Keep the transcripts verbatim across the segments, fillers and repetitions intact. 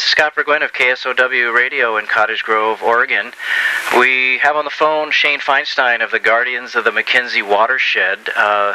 Scott Burgwin of K S O W Radio in Cottage Grove, Oregon. We have on the phone Shane Feinstein of the Guardians of the McKenzie Watershed. Uh,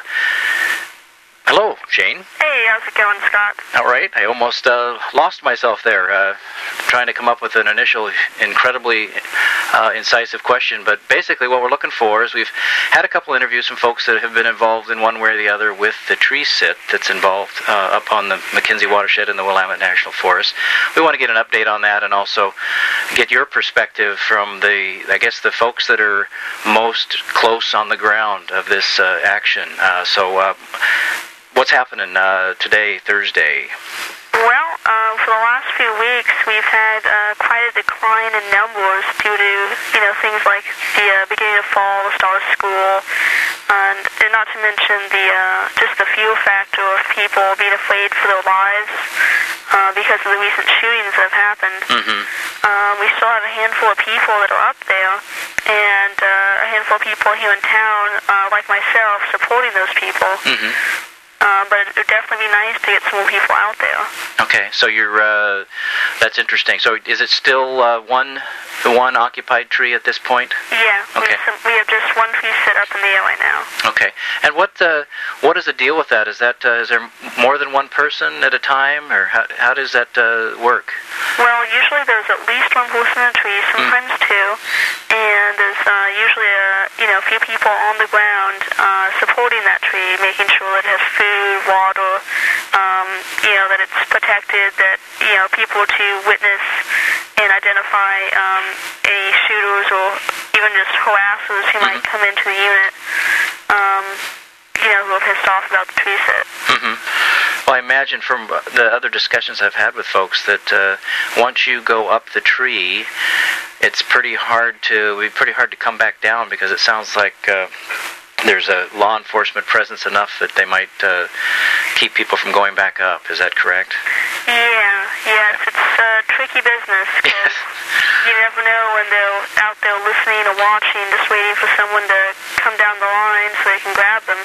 hello, Shane. Hey, how's it going, Scott? All right. I almost uh, lost myself there, uh, trying to come up with an initial, incredibly uh, incisive question. But basically what we're looking for is we've had a couple interviews from folks that have been involved in one way or the other with the tree sit that's involved uh, up on the McKenzie Watershed in the Willamette National Forest. We want to get an update on that and also get your perspective from the, I guess, the folks that are most close on the ground of this uh, action. Uh, so uh, what's happening uh, today, Thursday? Well, uh, for the last few weeks, we've had uh, quite a decline in numbers due to, you know, things like the uh, beginning of fall, the start of school, and, and not to mention the uh, just the fear factor of people being afraid for their lives uh, because of the recent shootings that have happened. Mm-hmm. Um, we still have a handful of people that are up there, and uh, a handful of people here in town, uh, like myself, supporting those people. Mm-hmm. Uh, but it would definitely be nice to get some more people out there. Okay, so you're, uh, that's interesting. So is it still uh, one the one occupied tree at this point? Yeah, okay. we, have some, we have just one tree sit up in the air right now. Okay, and what uh, what is the deal with that? Is that uh, is there more than one person at a time, or how, how does that uh, work? Well, usually there's at least one person in a tree, sometimes mm. two, and there's uh, usually a, you know, a few people on the ground uh, supporting that tree, making sure it has food, water, um, you know, that it's protected, that, you know, people to witness and identify um, any shooters or even just harassers who mm-hmm. might come into the unit, um, you know, who are pissed off about the tree sit. Mm-hmm. Well, I imagine from the other discussions I've had with folks that uh, once you go up the tree, it's pretty hard to, it'd be pretty hard to come back down because it sounds like uh, there's a law enforcement presence enough that they might uh, keep people from going back up. Is that correct? Yeah, yes, it's a tricky business because you never know when they're out there listening or watching, just waiting for someone to come down the line so they can grab them.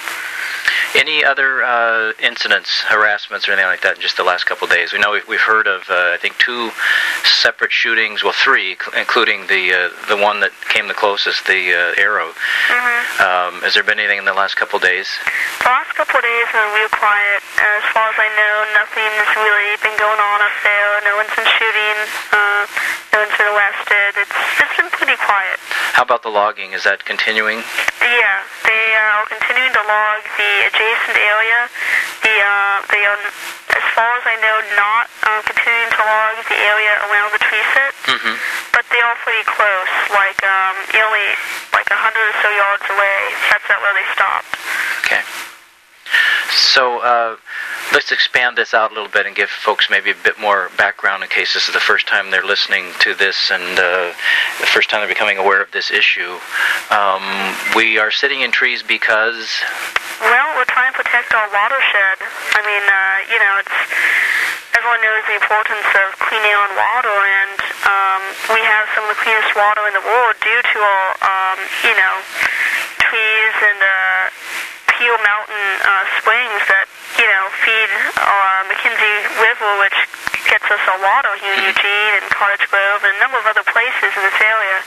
Any other uh, incidents, harassments, or anything like that in just the last couple of days? We know we've, we've heard of, uh, I think, two separate shootings, well, three, including the uh, the one that came the closest, the uh, Arrow. Mm-hmm. Um, has there been anything in the last couple of days? The last couple of days have been real quiet. As far as I know, nothing's really been going on up there. No one's been shooting. Uh, no one's been arrested. It's, it's been pretty quiet. How about the logging? Is that continuing? Yeah, they uh, are continuing to log the adjacent area. The uh, they are, as far as I know, not uh, continuing to log the area around the tree sit, mm-hmm. but they are pretty close, like um, only like a hundred or so yards away. That's not where they stopped. Okay. So uh, let's expand this out a little bit and give folks maybe a bit more background in case this is the first time they're listening to this and uh, the first time they're becoming aware of this issue. Um, we are sitting in trees because... Well, we're trying to protect our watershed. I mean, uh, you know, it's everyone knows the importance of clean air and water, and um, we have some of the cleanest water in the world due to our, um, you know, trees and uh, Peel Mountain uh, springs that, you know, feed our McKenzie River, which gets us our water here in Eugene and Cottage Grove and a number of other places in this area.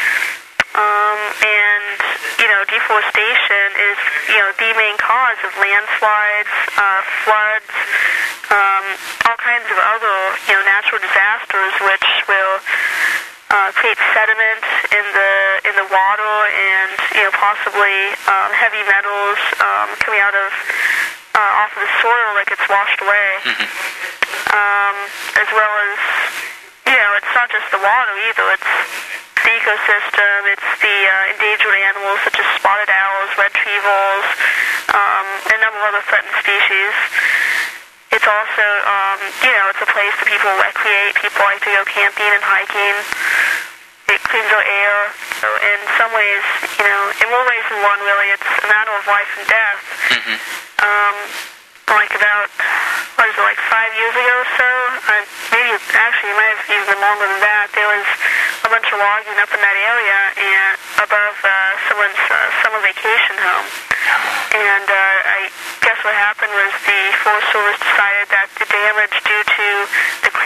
Um, and, you know, deforestation is, you know, the main cause of landslides, uh, floods, um, all kinds of other, you know, natural disasters which will uh, create sediment in the in the water and, you know, possibly um, heavy metals um, coming out of uh, off of the soil that gets washed away. Mm-hmm. Um, as well as, you know, it's not just the water either, it's the ecosystem, it's the uh, endangered animals such as spotted owls, retrievals, um, and a number of other threatened species. It's also, um, you know, it's a place that people recreate, people like to go camping and hiking. It cleans our air. So in some ways, you know, in more ways than one, really, it's a matter of life and death. Mm-hmm. Um, like about, what is it, like five years ago or so, uh, maybe actually it might have even been longer than that, there was a bunch of logging up in that area and above uh, someone's uh, summer vacation home. And uh, I guess what happened was the Forest Service decided that the damage due to the clear cut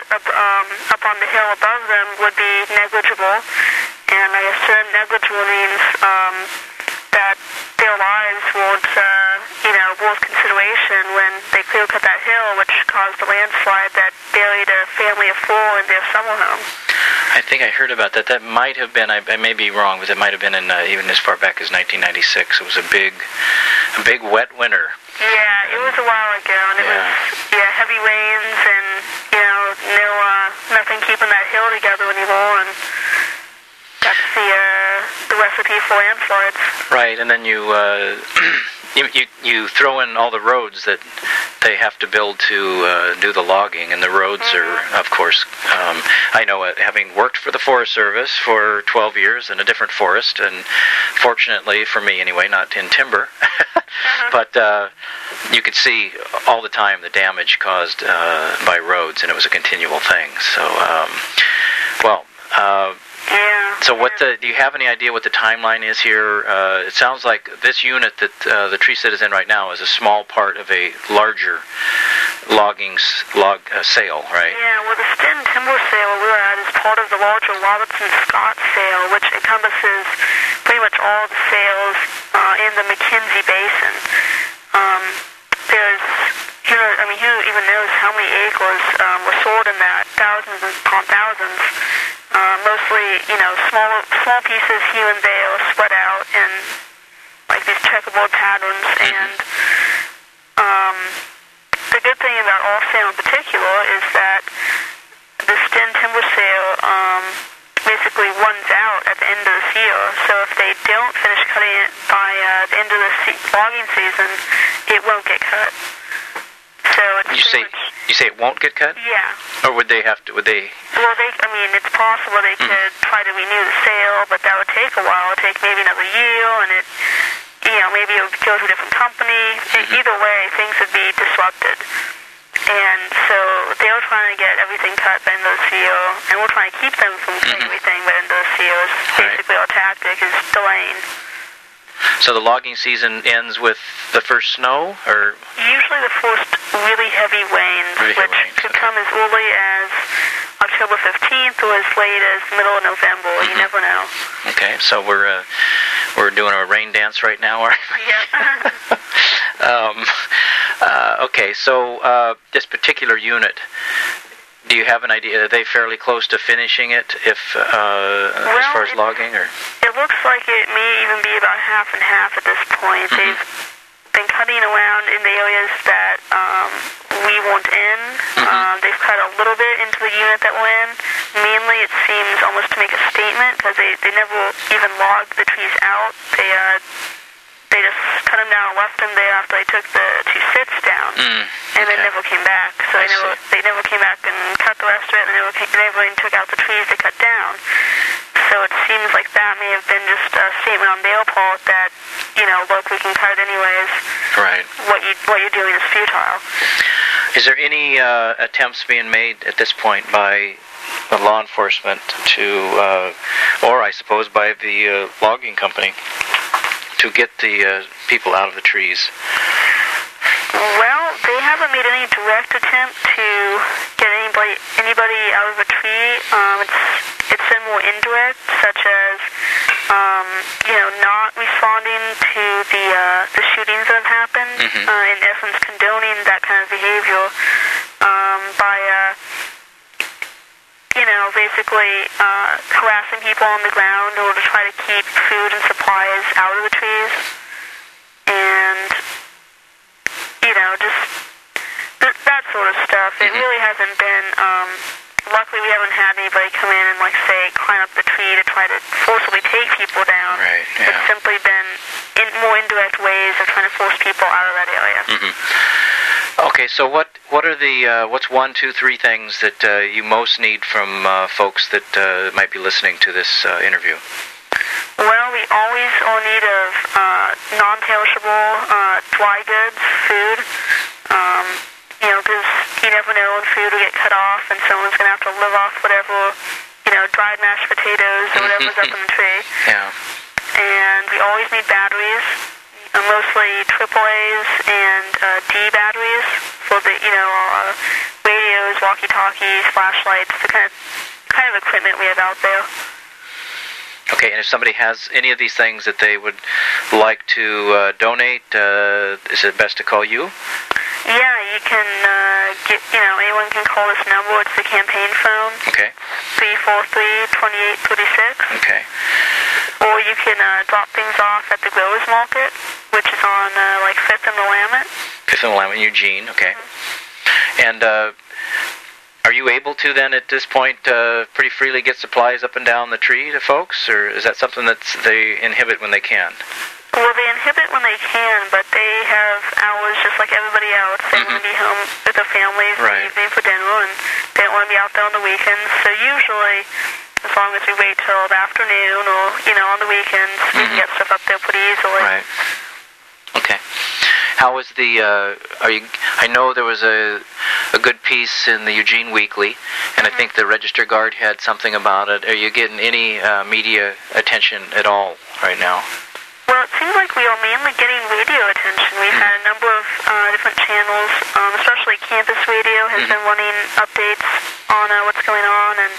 up, um, up on the hill above them would be negligible, and I assume negligible means um, that their lives won't, uh, you know, worth consideration when they clear cut that hill, which caused a landslide that buried a family of four in their summer home. I think I heard about that. That might have been, I, I may be wrong, but it might have been in uh, even as far back as nineteen ninety-six. It was a big, a big wet winter. Yeah, it was a while ago, and it yeah. was yeah heavy rains, and you know, no uh, nothing keeping that hill together anymore, and got to see uh, the recipe for landslides. Right, and then you, uh, you you you throw in all the roads that they have to build to uh, do the logging, and the roads mm-hmm. are, of course, um, I know uh, having worked for the Forest Service for twelve years in a different forest, and fortunately for me anyway, not in timber, mm-hmm. but uh, you could see all the time the damage caused uh, by roads, and it was a continual thing. So, um, well. Uh, Yeah. So what the, do you have any idea what the timeline is here? Uh, it sounds like this unit that uh, the Tree Sit is in right now is a small part of a larger logging s- log uh, sale, right? Yeah, well, the Stin Timber Sale we're at is part of the larger Robertson Scott Sale, which encompasses pretty much all the sales uh, in the McKenzie Basin. Um, there's, you know, I mean, who even knows how many acres um, were sold in that? Thousands upon thousands. Uh, mostly, you know, small small pieces here and there spread out in like these checkerboard patterns. And um, the good thing about all sale in particular is that the Stin Timber Sale um, basically runs out at the end of this year. So if they don't finish cutting it by uh, the end of the se- logging season, it won't get cut. So it's you say much, you say it won't get cut? Yeah. Or would they have to? Would they? Well, they. I mean, it's possible they mm. could try to renew the sale, but that would take a while. It would take maybe another year, and it, you know, maybe it would go to a different company. Mm-hmm. Either way, things would be disrupted. And so they were trying to get everything cut by the end of this year, and we're trying to keep them from cutting mm-hmm. everything by the end of this year. Basically, right. Our tactic is delaying. So the logging season ends with the first snow, or usually the first really heavy rains, really which rains, could okay. come as early as October fifteenth or as late as middle of November. Mm-hmm. You never know. Okay, so we're uh, we're doing a rain dance right now, are we? Yep. um, uh, okay, so uh, this particular unit. Do you have an idea? Are they fairly close to finishing it, if uh, well, as far as logging, or? It looks like it may even be about half and half at this point. Mm-hmm. They've been cutting around in the areas that um, we weren't in. Mm-hmm. Um, they've cut a little bit into the unit that we're in. Mainly, it seems almost to make a statement, because they, they never even logged the trees out. They uh, they just cut them down and left them there after they took the two sits down, mm, and okay. then never came back. So I they never see. they never came back and cut the rest of it, and they never, came, they never even took out the trees they cut down. So it seems like that may have been just a statement on their part that, you know, look, we can cut it anyways. Right. What you what you're doing is futile. Is there any uh, attempts being made at this point by the law enforcement to, uh, or I suppose by the uh, logging company, to get the uh, people out of the trees? Well, they haven't made any direct attempt to get anybody anybody out of a tree. Um, it's it's been more indirect, such as um, you know, not responding to the uh, the shootings that have happened. Mm-hmm. Uh, in essence, condoning that kind of behavior um, by uh, you know, basically uh, harassing people on the ground in order to try to keep food and supplies out of the trees, and you know, just th- that sort of stuff. It really hasn't been, um, luckily we haven't had anybody come in and, like, say, climb up the tree to try to forcibly take people down. Right, yeah. It's simply been in more indirect ways of trying to force people out of that area. Mm-hmm. Okay, so what what are the, uh, what's one, two, three things that uh, you most need from uh, folks that uh, might be listening to this uh, interview? Well, we always are in need of uh, non-perishable uh, dry goods, food. Um, you know, because you never know when food will get cut off and someone's going to have to live off whatever, you know, dried mashed potatoes or whatever's up in the tree. Yeah. And we always need batteries, uh, mostly triple A's and uh, D batteries for the, you know, uh, radio radios, walkie-talkies, flashlights, the kind of kind of equipment we have out there. Okay, and if somebody has any of these things that they would like to uh, donate, uh, is it best to call you? Yeah, you can uh, get, you know, anyone can call this number. It's the campaign phone. Okay. three four three, two eight three six. Okay. Or you can uh, drop things off at the Growers Market, which is on, uh, like, fifth and Willamette. fifth and Willamette, Eugene, okay. Mm-hmm. And, uh... are you able to then at this point uh, pretty freely get supplies up and down the tree to folks, or is that something that they inhibit when they can? Well, they inhibit when they can, but they have hours just like everybody else. They mm-hmm. want to be home with their families right. in the evening for dinner, and they don't want to be out there on the weekends. So usually, as long as we wait till the afternoon or, you know, on the weekends, mm-hmm. we can get stuff up there pretty easily. Right. Okay. How was the, uh, are you, I know there was a, a good piece in the Eugene Weekly, and mm-hmm. I think the Register Guard had something about it. Are you getting any uh, media attention at all right now? Well, it seems like we are mainly getting radio attention. We've mm-hmm. had a number of uh, different channels, um, especially Campus Radio has mm-hmm. been running updates on uh, what's going on, and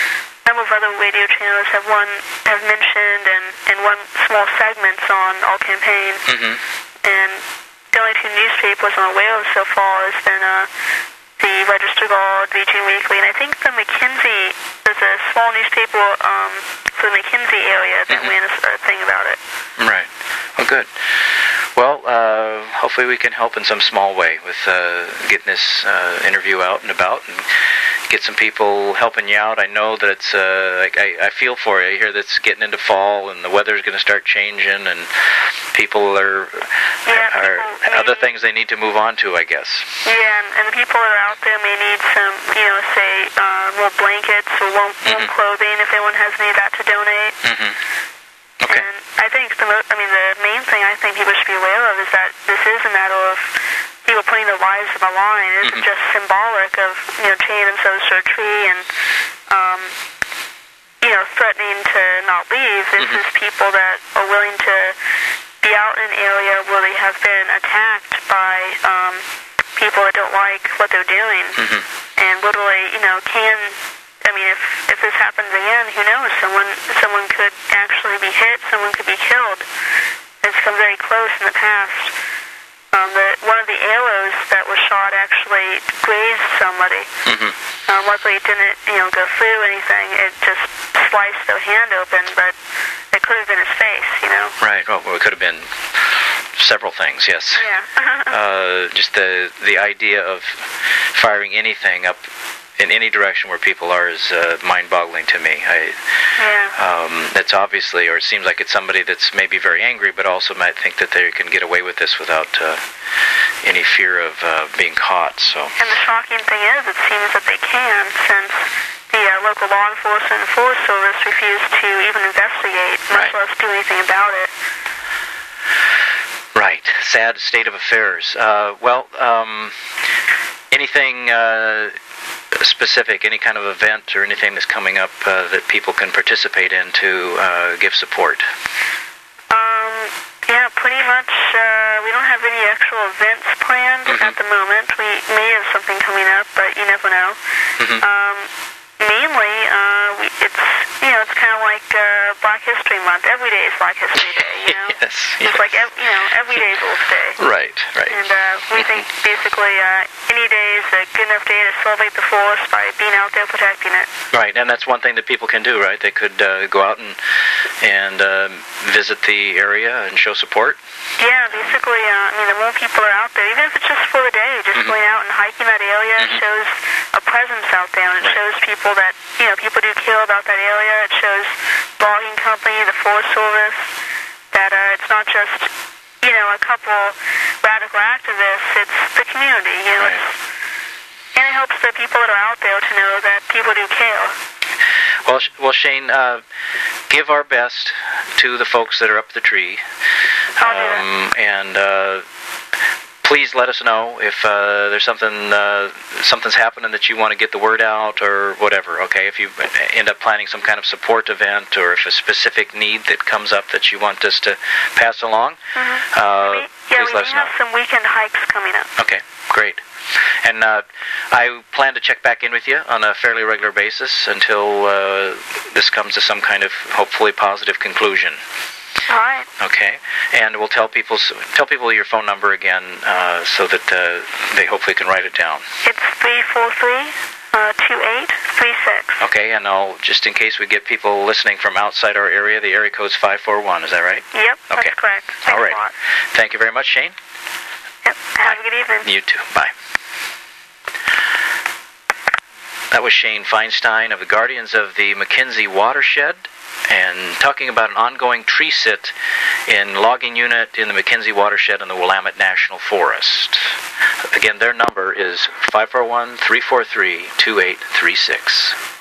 a number of other radio channels have one have mentioned and, and one small segments on our campaign. Mm-hmm. And the only two newspapers I'm aware of so far has been uh, the Register Guard, the Eugene Weekly, and I think the McKinsey, there's a small newspaper um, for the McKinsey area that mm-hmm. ran a, a thing about it. Right. Well, good. Well, uh, hopefully we can help in some small way with uh, getting this uh, interview out and about and get some people helping you out. I know that it's, uh, like I, I feel for you. I hear that it's getting into fall and the weather's going to start changing and people are, yeah, are people other things they need to move on to, I guess. Yeah, and, and the people that are out there may need some, you know, say, uh, more blankets or warm, warm mm-hmm. clothing if anyone has any of that to donate. Mm-hmm. Okay. And I think the mo- I mean the main thing I think people should be aware of is that this is a matter of people putting their lives on the line. It isn't mm-hmm. just symbolic of, you know, chain and themselves to a tree and um, you know, threatening to not leave. This mm-hmm. is people that are willing to be out in an area where they have been attacked by um, people that don't like what they're doing mm-hmm. and literally, you know, can. I mean, if, if this happens again, who knows? Someone someone could actually be hit. Someone could be killed. It's come very close in the past. Um, the, one of the arrows that was shot actually grazed somebody. Mm-hmm. Um, luckily, it didn't, you know, go through anything. It just sliced their hand open, but it could have been his face, you know. Right. Well, it could have been several things. Yes. Yeah. uh, just the the idea of firing anything up in any direction where people are is uh, mind-boggling to me. I, yeah. Um, that's obviously, or it seems like it's somebody that's maybe very angry, but also might think that they can get away with this without uh, any fear of uh, being caught. So. And the shocking thing is, it seems that they can, since the uh, local law enforcement and Forest Service refused to even investigate, much right. less do anything about it. Right. Sad state of affairs. Uh, well, um, anything uh, specific, any kind of event or anything that's coming up uh, that people can participate in to uh, give support? Um, yeah, pretty much. Uh, we don't have any actual events planned mm-hmm. at the moment. We may have something coming up, but you never know. Mm-hmm. Um, mainly, uh, we, it's, you know, it's kind of like uh, Black History Month. Every day is Black History Day, you know? yes, it's yes. like, you know, every day is Earth Day. Right, right. And uh, we think basically uh, any day is a good enough day to celebrate the forest by being out there protecting it. Right, and that's one thing that people can do, right? They could uh, go out and, and uh, visit the area and show support. Yeah, basically, uh, I mean, the more people are out there, even if it's just for a day, just mm-hmm. going out and hiking that area mm-hmm. shows a presence out there, and it right. shows people that, you know, people do care about that area. It shows logging company, the Forest Service, that uh, it's not just, you know, a couple radical activists, it's the community, you know. Right. And it helps the people that are out there to know that people do care. Well, well, Shane, uh, give our best to the folks that are up the tree. I'll do that. Um, and uh, please let us know if uh, there's something uh, something's happening that you want to get the word out or whatever. Okay, if you end up planning some kind of support event or if a specific need that comes up that you want us to pass along. Mm-hmm. Uh, Yeah, please we let may us know. have some weekend hikes coming up. Okay, great. And uh, I plan to check back in with you on a fairly regular basis until uh, this comes to some kind of hopefully positive conclusion. All right. Okay, and we'll tell people tell people your phone number again uh, so that uh, they hopefully can write it down. It's three four three, two eight three six. Okay, and I'll just in case we get people listening from outside our area, the area code's five four one. Is that right? Yep, okay. That's correct. Thanks All right. a lot. Thank you very much, Shane. Yep. Have a good evening. You too. Bye. That was Shane Feinstein of the Guardians of the Mackenzie Watershed, and talking about an ongoing tree sit in logging unit in the Mackenzie Watershed in the Willamette National Forest. Again, their number is five four one, three four three, two eight three six.